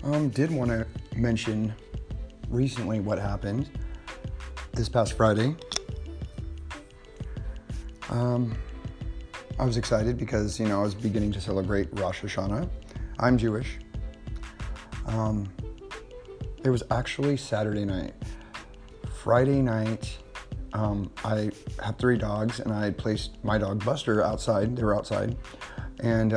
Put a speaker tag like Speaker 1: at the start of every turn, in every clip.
Speaker 1: Did want to mention recently what happened this past Friday. I was excited because, I was beginning to celebrate Rosh Hashanah. I'm Jewish. It was actually Saturday night. Friday night, I have 3 dogs, and I had placed my dog Buster outside. They were outside. And,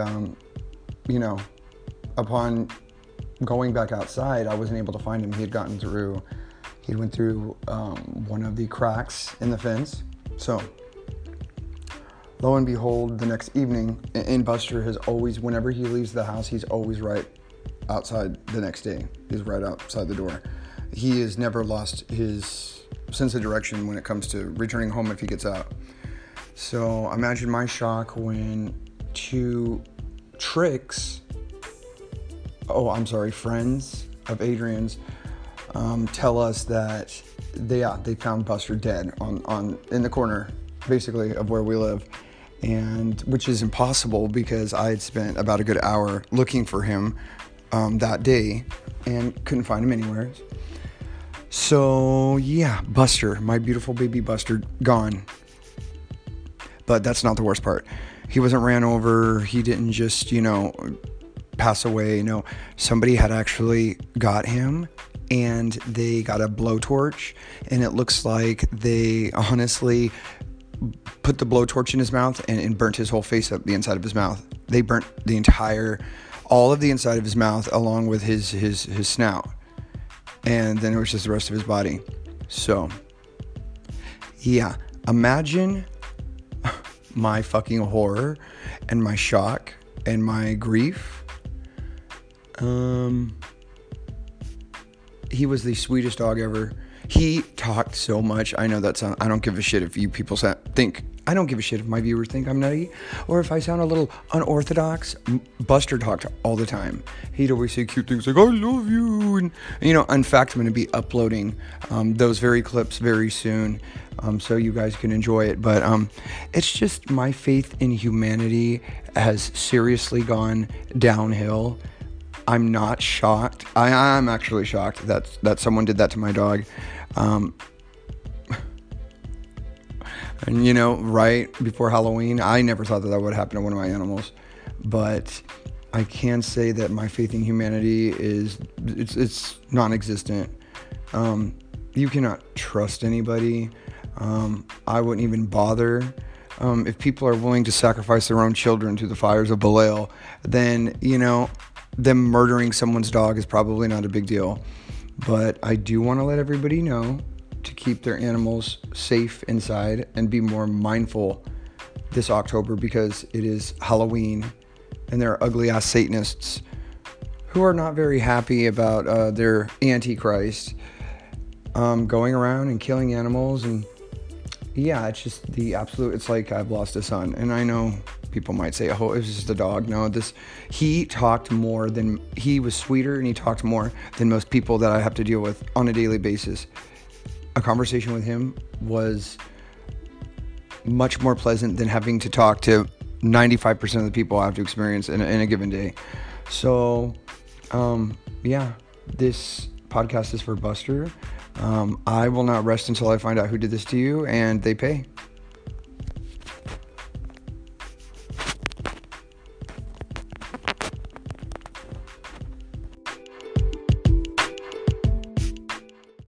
Speaker 1: upon going back outside, I wasn't able to find him. He went through one of the cracks in the fence. So, lo and behold, the next evening, and Buster has always, whenever he leaves the house, he's always right outside the next day. He's right outside the door. He has never lost his sense of direction when it comes to returning home if he gets out. So imagine my shock when 2 friends of Adrian's tell us that they found Buster dead in the corner, basically, of where we live, and which is impossible because I had spent about a good hour looking for him that day and couldn't find him anywhere. So yeah, Buster, my beautiful baby Buster, gone. But that's not the worst part. He wasn't ran over. He didn't just, pass away. No, somebody had actually got him, and they got a blowtorch, and it looks like they honestly put the blowtorch in his mouth and burnt his whole face up, the inside of his mouth. They burnt all of the inside of his mouth along with his snout. And then it was just the rest of his body. So, yeah, imagine my fucking horror and my shock and my grief. He was the sweetest dog ever. He talked so much. I know I don't give a shit if you people think, I don't give a shit if my viewers think I'm nutty or if I sound a little unorthodox. Buster talked all the time. He'd always say cute things like, I love you. And, in fact, I'm going to be uploading those very clips very soon so you guys can enjoy it. But it's just my faith in humanity has seriously gone downhill. I'm not shocked. I'm actually shocked that someone did that to my dog. And right before Halloween, I never thought that would happen to one of my animals. But I can say that my faith in humanity it's non-existent. You cannot trust anybody. I wouldn't even bother. If people are willing to sacrifice their own children to the fires of Belial, then, them murdering someone's dog is probably not a big deal. But I do want to let everybody know to keep their animals safe inside and be more mindful this October, because it is Halloween and there are ugly ass Satanists who are not very happy about their Antichrist going around and killing animals. And yeah, it's just it's like I've lost a son. And I know people might say, oh, it was just a dog. No, he was sweeter and he talked more than most people that I have to deal with on a daily basis. A conversation with him was much more pleasant than having to talk to 95% of the people I have to experience in a given day. So, yeah, this podcast is for Buster. I will not rest until I find out who did this to you, and they pay.